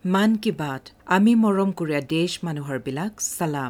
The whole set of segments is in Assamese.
মান কি বাত আমি মৰম কৰা দেশ মানুহৰ বিলাক সালাম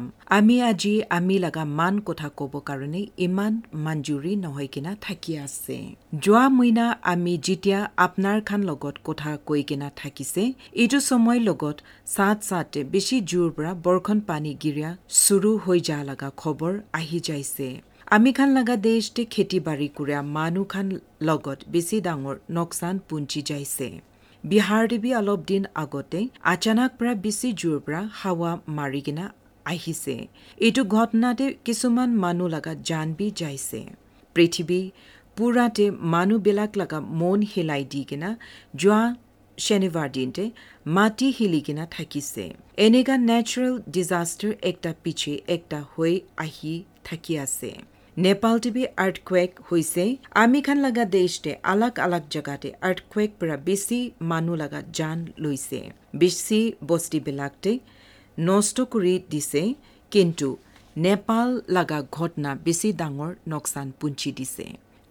আমি লগা মান কথা ক'ব কাৰণে ইমান মঞ্জুৰি নহয় কিনা থাকি আছে যোৱা মহিনা আমি যেতিয়া আপোনাৰ খান লগত কথা কৈ কিনা থাকিছে এইটো সময় লগত সাথে বেছি জোৰ পৰা বৰখন পানী গিৰা শুৰু হৈ যা লগা খবৰ আহি যাইছে আমি খান লগা দেশতে খেতি বাড়ি কৰা মানুহ খান লগত বেছি ডাঙৰ নকচান পুঞ্জি যাইছে বিহাৰ দেৱী অলপ দিন আগতে আচানক পৰা বেছি জোৰ পৰা হাৱা মাৰি কিনা আহিছে এইটো ঘটনাতে কিছুমান মানুহ লগা জানবি যাইছে পৃথিৱী পুৰাতে মানুহ বিলাক লগা মন হিলাই দি কিনা যোৱা শনিবাৰ দিনতে মাটি হিলি কিনা থাকিছে এনেকা নেচাৰেল ডিজাস্টাৰ একটা পিছে একটা হৈ আহি থাকি আছে নেপাল টিভি আৰ্থকুৱেক হৈছে আমি খান লগা দেশতে আলাগ জাগাতে আৰ্থকুৱেক পৰা বেছি মানুহ লগা জান লৈছে বেছি বস্তিবিলাকতে নষ্ট কৰি দিছে কিন্তু নেপাল লগা ঘটনা বেছি ডাঙৰ নকচান পুঞ্জি দিছে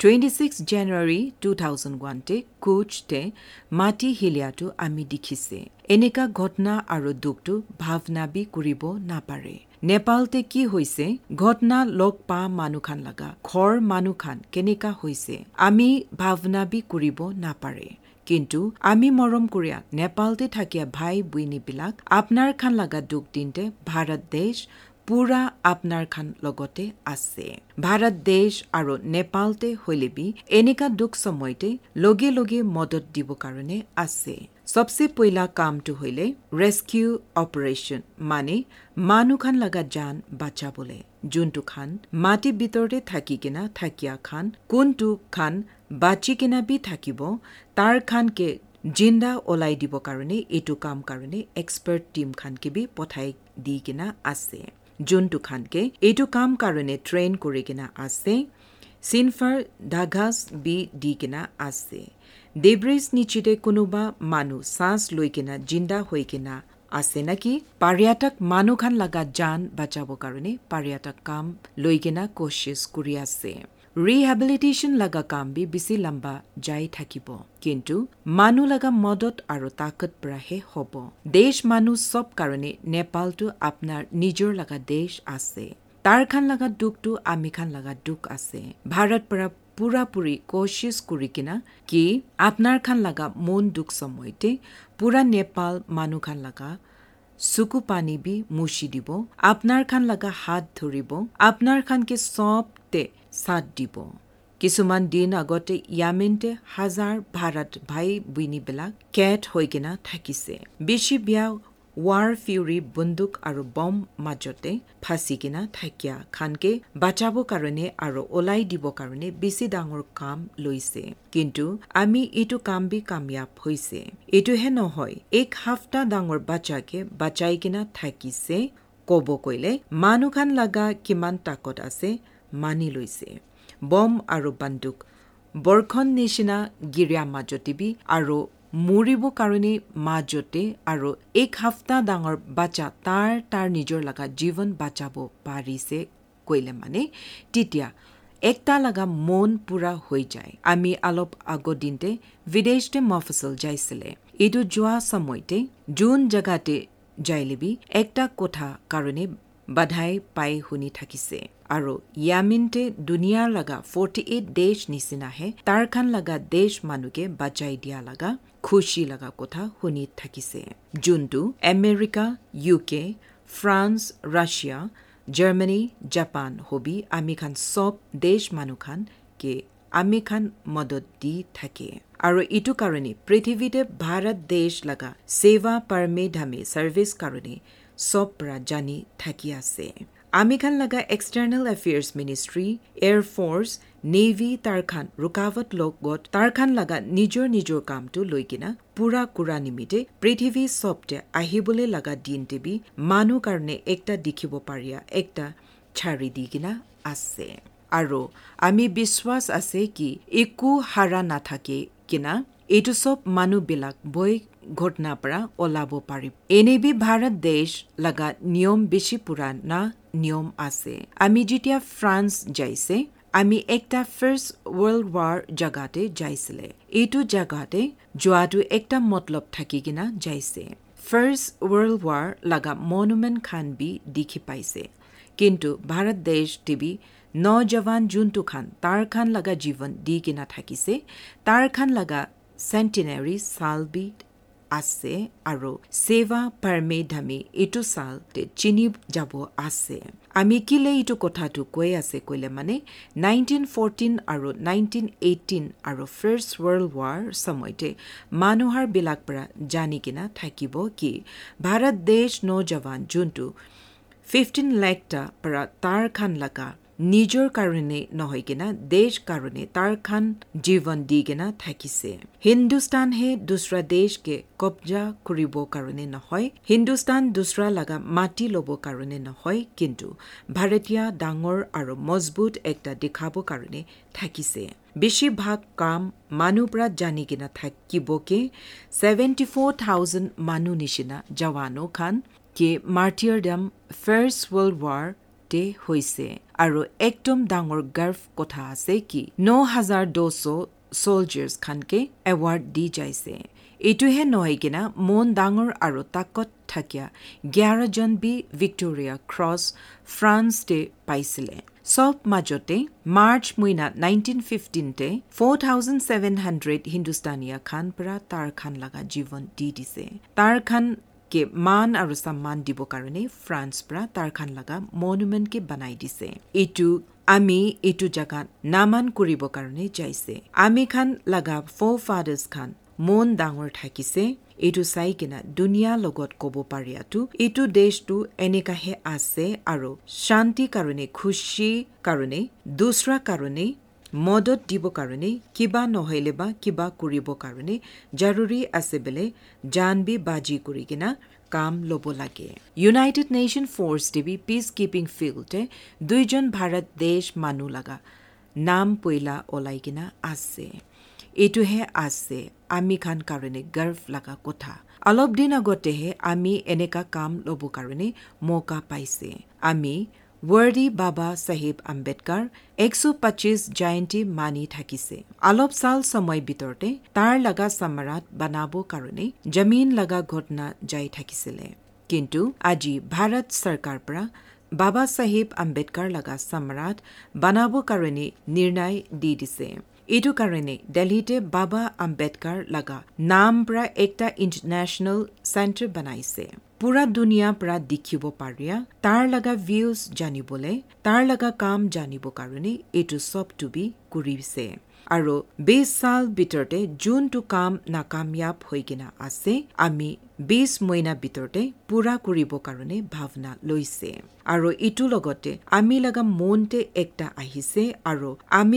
26 জানুৱাৰী 2001 তে কোচতে মাটি হিলিয়াটো আমি দেখিছে এনেকা ঘটনা আৰু দুখটো ভাৱনাবি কৰিব নাপাৰে নেপালতে কি হৈছে ঘটনা লগ পা মানুখান লগা ঘৰ মানুখান কেনেকা হৈছে আমি ভাৱনাবি কৰিব নাপাৰে কিন্তু আমি মৰম কৰিয়া নেপালতে থাকিয়া ভাই বুইনী বিলাক আপোনাৰ খান লগা দুখ দিনতে ভাৰত দেশ পুৰা আপোনাৰ খান লগতে আছে ভাৰত দেশ আৰু নেপালতে হলেবি এনেকা দুখ সময়তে লগে মদত দিব কাৰণে আছে সবসে পইলা কামটো হইলে ৰেস্কিউ অপাৰেশন মানে মানুহ খান লগা জান বাঁচাবলে যোনটো খান মাটি ভিতৰতে থাকি কিনা থাকিয়া খান কোনটো খান বাচি কিনা বি থাকিব তাৰ খানকে জিন্দা ওলাই দিব কাৰণে এইটো কাম কাৰণে এক্সপাৰ্ট টিম খানকে বি পঠাই দি কিনা আছে যোনটো খানকে এইটো কাম কাৰণে ট্ৰেইন কৰি কিনা আছে সিনফাৰ ধাগাস বি দি কিনা আছে ডেব্ৰিজ নিচিতে কোনোবা মানুহ শ্বাস লৈ কিনা জিন্দা হৈ কিনা আছে নাকি পাৰ্যাটক মানুহ খান লগা জান বাচাব কাৰণে পাৰ্যাটক কাম লৈ কিনা কোশিশ কৰি আছে ৰিহেবিলিটেশ্যন লগা কাম বি বেছি লম্বা যাই থাকিব কিন্তু মানুহ লগা মদত আৰু তাকত পৰাহে হ'ব দেশ মানুহ সব কাৰণে নেপালটো আপোনাৰ নিজৰ লগা দেশ আছে তাৰ খান লগা দুখটো আমি খান লগা দুখ আছে ভাৰত পৰা পুৰাপুৰি কোশিশ কৰি কিনা কি আপোনাৰ খান লগা মন দুখ সময়তে পুৰা নেপাল মানুহ খান লগা চকু পানী বি মুছি দিব আপোনাৰ খান লগা হাত ধৰিব আপোনাৰ খানকে সবতে সাথ দিব কিছুমান দিন আগতে ইয়ামেনতে হাজাৰ ভাৰত ভাই বুইনী বিলাক কেট হৈ কিনা থাকিছে বেছি বিয়া ৱাৰ ফিউৰি বন্দুক আৰু বম মাজতে ফাঁচি কিনা থাকিয়া খানকে বাচাব কাৰণে আৰু ওলাই দিব কাৰণে বেছি ডাঙৰ কাম লৈছে কিন্তু আমি এইটো কাম বি কাময়াব হৈছে এইটোহে নহয় এক হাফতা ডাঙৰ বাচ্চাকে বাচাই কিনা থাকিছে ক'ব কৈলে মানুহ খান লগা কিমান তাকত আছে মানি লৈছে বম আৰু বন্দুক বৰখন নিচিনা গিৰিয়া মাজতে বি আৰু মৰিব কাৰণে মাজতে আৰু এক হাফতা ডাঙৰ বাচ্চা তাৰ নিজৰ লগা জীৱন বাচাব পাৰিছে কৈলে মানে তেতিয়া একটা লগা মন পুৰা হৈ যায় আমি অলপ আগৰ দিনতে বিদেশতে মফচল যাইছিলে এইটো যোৱা সময়তে যোন জাগাতে যাইলেবি একটা কথা কাৰণে বাধাই পাই শুনি থাকিছে আৰু ইয়ামিনতে দুনিয়াৰ লগা 48 দেশ নিচিনাহে তাৰ খান লগা দেশ মানুহকে বাচাই দিয়া লগা খুশি লগা কথা শুনি থাকিছে যোনটো America UK France Russia Germany Japan হবি আমি খান সব দেশ মানুহ খান কে আমি খান মদত দি থাকে আৰু ইটো কাৰণে পৃথিৱীতে ভাৰত দেশ লগা সেৱা পৰমে ধামে সাৰ্ভিস কাৰণে সব পৰা জানি থাকি আছে আমি খান লগা external affairs ministry air force navy তাৰ খান ৰুকাৱত লগত তাৰ খান লগা নিজৰ কামটো লৈ কিনা পুৰা কুৰা নিমিতে পৃথিৱী সবতে আহিবলৈ লগা দিনতে বি মানুহ কাৰণে একটা দেখিব পাৰিয়া একটা ছাৰি দি কিনা আছে আৰু আমি বিশ্বাস আছে কি একো হাৰা নাথাকে কিনা এইটো সব মানুহ বিলাক বৈ ঘটনা পৰা ওলাব পাৰিব এনেবি ভাৰত দেশ লগা নিয়ম বেছি পুৰাণা নিয়ম আছে আমি যেতিয়া ফ্ৰান্স যাইছে আমি একটা ফাৰ্ষ্ট ৱৰ্ল্ড ৱাৰ জাগাতে যাইছিলে এইটো জাগাতে যোৱাটো একটা মতলব থাকি কিনা যাইছে ফাৰ্ষ্ট ৱৰ্ল্ড ৱাৰ লগা মনুমেণ্ট খান বি দেখি পাইছে কিন্তু ভাৰত দেশ টিভি নজৱান যোনটো খান তাৰ খান লগা জীৱন দি কিনা থাকিছে তাৰ খান লগা চেণ্টিনাৰী সাল বি আছে আৰু সেৱা পৰমে ধামে এইটো সাল চিনি যাব আছে আমি কিলে এইটো কথাটো কৈ আছে কইলে মানে 1914 আৰু 1918 আৰু ফাৰ্ষ্ট ৱৰ্ল্ড ৱাৰ সময়তে মানুহৰ বিলাক পৰা জানি কিনা থাকিব কি ভাৰত দেশ নজৱান যোনটো 15 লাখটা পৰা তাৰ খান লগা নিজৰ কাৰণে নহয় কিনা দেশ কাৰণে তাৰ খান জীৱন দি কিনা থাকিছে হিন্দুস্তান হে দুসৰা দেশ কে কব্জা কৰিব কাৰণে নহয় হিন্দুস্তান দুসৰা লগা মাটি ল'ব কাৰণে নহয় কিন্তু ভাৰতীয় ডাঙৰ আৰু মজবুত একটা দেখাব কাৰণে থাকিছে বেছিভাগ কাম মানুহ পৰা জানি কিনা থাকিবকে 74,000 মানুহ নিচিনা জৱানো খান কে মাৰ্টিয়াৰডম ফাৰ্ষ্ট ৱৰ্ল্ড ৱাৰ তে হৈছে আৰু একদম ডাঙৰ গৰ্ভ কথা আছে কি 9,200 soldiers খানকে এৱাৰ্ড দি যাইছে এইটোহে নহয় কিনা মন ডাঙৰ আৰু তাকত থাকিয়া 11 জন বি ভিক্টোৰিয়া ক্ৰছ ফ্ৰান্স তে পাইছিলে সব মাজতে মাৰ্চ মহিনা 1915 তে 4,700 হিন্দুস্তানীয়া খান পৰা তাৰ খান লগা জীৱন দি দিছে তাৰ খান के মান আৰু সন্মান দিব কাৰণে ফ্ৰান্স পৰা তাৰ খান লগা মনুমেণ্ট কে বনাই দিছে এটু আমি এটু জাগাত নামান কৰিব কাৰণে যাইছে আমি খান লগা forefathers খান মন ডাঙৰ থাকিছে এটু চাই কিনা দুনিয়া লগত ক'ব পাৰিয়াটো এটু দেশটো এনেকাহে আছে আৰু শান্তি কাৰণে খুশি কাৰণে দুসৰা কাৰণে মদত দিব কাৰণে কিবা নহলে বা কিবা কৰিব কাৰণে জৰুৰী আছে বলে জানবি বাজি কৰি কিনা কাম লব লাগে united nation force TV peace keeping ফিল্ডে দুইজন ভাৰত দেশ মানুহ লগা নাম পইলা ওলাই কিনা আছে এটোহে আছে আমি খান কাৰণে গৰ্ভ লগা কথা অলপ দিন আগতেহে আমি এনেকা কাম লব কাৰণে মৌকা পাইছে আমি ৱৰ্ডি বাবা সাহেব আম্বেদকাৰ 125 জয়ন্তী মানি থাকিছে অলপ সাল সময় ভিতৰতে তাৰ লগা সমাৰাত বনাব কাৰণে জমিন লগা ঘটনা যাই থাকিছিলে কিন্তু আজি ভাৰত চৰকাৰ পৰা বাবা সাহেব আম্বেদকাৰ লগা সমাৰাত বনাব কাৰণে নিৰ্ণয় দি দিছে এইটো কাৰণে দিল্লীতে বাবা আম্বেদকাৰ লগা নাম পৰা একটা ইণ্টাৰনেশ্যনেল চেণ্টাৰ বনাইছে পুৰা দুনিয়া পৰা দেখিব পাৰিয়া তাৰ লগা ভিউজ জানিবলে তাৰ লগা কাম জানিব কাৰণে এইটো সব টুবি কৰিছে আৰু 20 সাল ভিতৰতে যোনটো কাম নাকাময়াব হৈ কিনা আছে আমি 20 মহিনা ভিতৰতে পুৰা কৰিব কাৰণে ভাৱনা লৈছে আৰু ইটো লগতে আমি লগা মনতে একটা আহিছে আৰু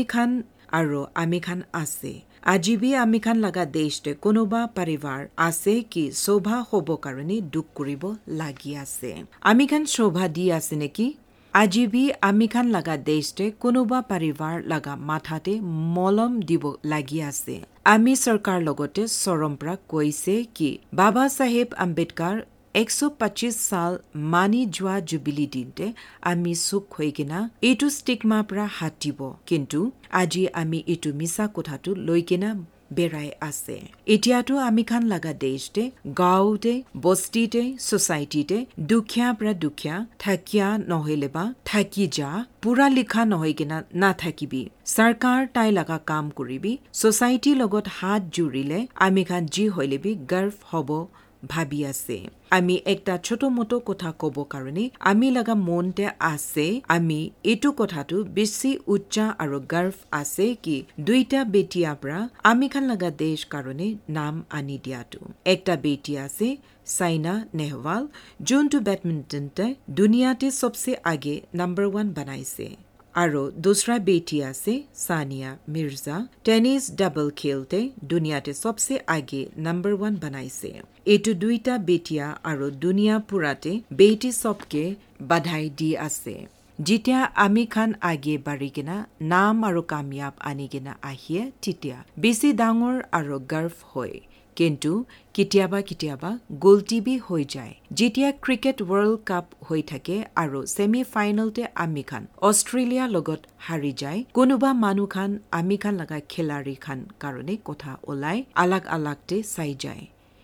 আমি খান আছে আজি বি আমি খান লগা দেশতে কোনোবা পৰিবাৰ আছে কি শোভা হ'ব কাৰণে দুখ কৰিব লাগি আছে আমি খান শোভা দি আছে নেকি আজি বি আমি খান লগা দেশতে কোনোবা পৰিবাৰ লগা মাথাতে মলম দিব লাগি আছে আমি চৰকাৰ লগতে চৰমপ্ৰা কৈছে কি বাবা সাহেব আম্বেদকাৰ 125 সাল মানি যোৱা জুবিলি দিনতে আমি সুখ হৈ কিনা এইটো ষ্টিগমা পৰা হাতিব কিন্তু আজি আমি এইটো মিছা কথাটো লৈ কিনা বেৰাই আছে এতিয়াতো আমি খান লগা দেশতে গাঁওতে বস্তিতে সোসাইটিতে দুখীয়া পৰা দুখীয়া থাকিয়া নহলে বা থাকি যা পুৰা লিখা নহয় কিনা নাথাকিবি চৰকাৰ তাই লগা কাম কৰিবি সোসাইটি লগত হাত জুৰিলে আমি খান যি হইলেবি গৰ্ভ হব ভাবি আছে আমি একটা ছোট মোটো কথা কব কাৰণে আমি লগা মনতে আছে আমি এটো কথাটো বেছি উচ্চা আৰু গৰ্ভ আছে কি দুইটা বেটিয়া পৰা আমি খান লগা দেশ কাৰণে নাম আনি দিয়াটো একটা বেটি আছে সাইনা নেহৱাল যোনটো বেডমিণ্টনতে দুনিয়াতে সবসে আগে নাম্বাৰ 1 বনাইছে আৰু দুসৰা বেটি আছে সানিয়া মিৰ্জা টেনিস ডাবল খেলতে দুনিয়াতে সবসে আগে নাম্বাৰ 1 বনাইছে এটো দুইটা বেটিয়া আৰু দুনিয়া পুৰাতে বেটি সবকে বাধাই দি আছে যেতিয়া আমি খান আগে বাঢ়ি কিনা নাম আৰু কাময়াব আনি কিনা আহিয়ে তেতিয়া বেছি ডাঙৰ আৰু গৰ্ভ হয় কিন্তু কেতিয়াবা গোলটিবি হৈ যায় যেতিয়া ক্ৰিকেট ৱৰ্ল্ড কাপ হৈ থাকে আৰু সেমি ফাইনেলতে আমি খান অষ্ট্ৰেলিয়া লগত হাৰি যায় কোনোবা মানুহ খান আমি খান লগা খেলাৰী খান কাৰণে কথা ওলাই আলাগ আলাগতে চাই যায়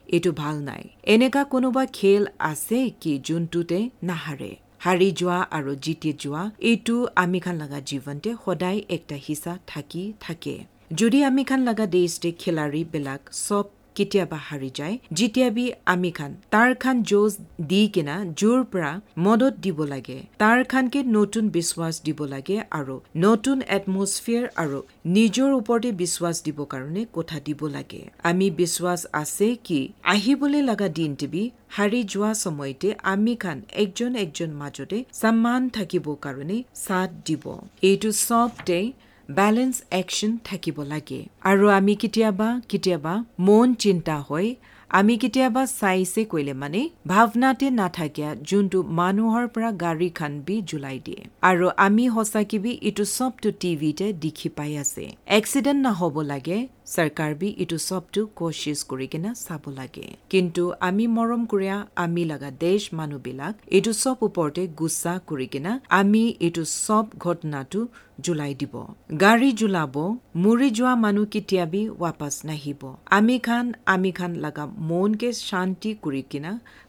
এইটো ভাল নাই এনেকা কোনোবা খেল আছে কি যোনটোতে নাহাৰে হাৰি যোৱা আৰু জিতি যোৱা এইটো আমি খান লগা জীৱনতে সদায় একটা হিচা থাকি থাকে যদি আমি খান লগা দেশতে খেলাৰী বিলাক সব কেতিয়াবা হাৰি যায় যেতিয়াবি আমি খান তাৰ খান জোজ দি কিনা জোৰ পৰা মদত দিব লাগে তাৰ খানকে নতুন বিশ্বাস দিব লাগে আৰু নতুন এটমস্ফিয়াৰ আৰু নিজৰ ওপৰতে বিশ্বাস দিব কাৰণে কথা দিব লাগে আমি বিশ্বাস আছে কি আহিবলৈ লগা দিনটিবি হাৰি যোৱা সময়তে আমি খান একজন মাজতে সন্মান থাকিব কাৰণে সাথ দিব এইটো সবতে ব্যালেন্স অ্যাকশন থাকিব লাগে আৰু আমি কেতিয়াবা মন চিন্তা হয় আমি কেতিয়াবা চাইছে কইলে মানে ভাৱনাতে নাথাকিয়া যোনটো মানুহৰ পৰা গাড়ী খান বি জুলাই দিয়ে আৰু আমি হসাকিবি ইটো সবটো টিভিতে দেখি পাই আছে এক্সিডেন্ট না হ'ব লাগে সরকার বি ইটো সবটো কোশিশ কৰি কিনা চাব লাগে কিন্তু আমি মৰম কৰিয়া আমি লগা দেশ মানুহবিলাক ইটো সব ওপৰতে গুচ্ছা কৰি কিনা আমি ইটো সব ঘটনাটো জুলাই দিব গাড়ী জুলাব মৰি যোৱা মানুহ কেতিয়াবি वापस নাহিব আমি খান লগা মনকে শান্তি কৰি কিনা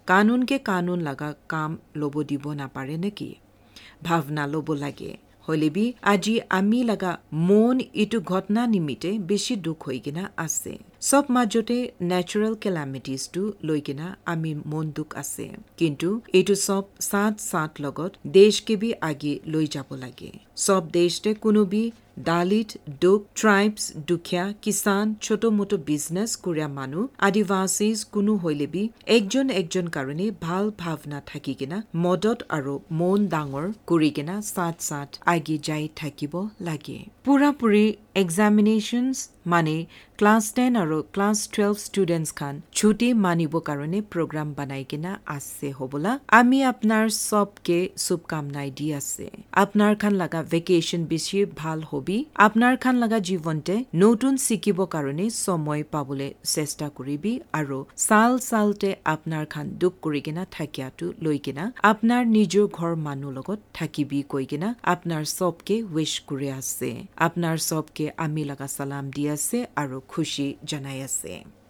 কানুন লগা কাম লব দিব নাপাৰে নেকি ভাৱনা লব লাগে হলেবি আজি আমি লগা মন ইটো ঘটনা নিমিতে বেছি দুখ হৈ কিনা আছে সব মাজতে ন্যাচাৰাল ক্যালামিটিজটো লৈ কিনা আমি মন দুখ আছে কিন্তু এইটো সব সাথ লগত দেশকে বি আগে লৈ যাব লাগে সব দেশতে কোনোবি দালিত দুখ ট্ৰাইবস দুখীয়া কিষান ছোট মোটো বিজনেস কৰিয়া মানুহ আদিবাসীজ কোনো হইলেবি একজন কাৰণে ভাল ভাৱনা থাকি কিনা মদত আৰু মন ডাঙৰ কৰি কিনা সাথ আগে যাই থাকিব লাগে পুৰাপুৰি এক্সামিনেশনস মানে ক্লাস 10 আৰু ক্লাস 12 স্টুডেন্টস খান ছুটি মানিব কাৰণে প্ৰগ্ৰাম বনাই কিনা আছে হবলা আমি আপোনাৰ সবকে শুভকামনাই দি আছে আপোনাৰ খান লগা ভেকেশন বেছি ভাল হবি আপোনাৰ খান লগা জীৱনতে নতুন শিকিব কাৰণে সময় পাবলৈ চেষ্টা কৰিবি আৰু সালতে আপোনাৰ খান দুখ কৰি কিনা থাকিয়াটো লৈ কিনা আপোনাৰ নিজৰ ঘৰ মানুহ লগত থাকিবি কৈ কিনা আপোনাৰ সবকে উইশ কৰি আছে আপোনাৰ সবকে আমি লগা সালাম দি আছে আৰু খুশি জনাই আছে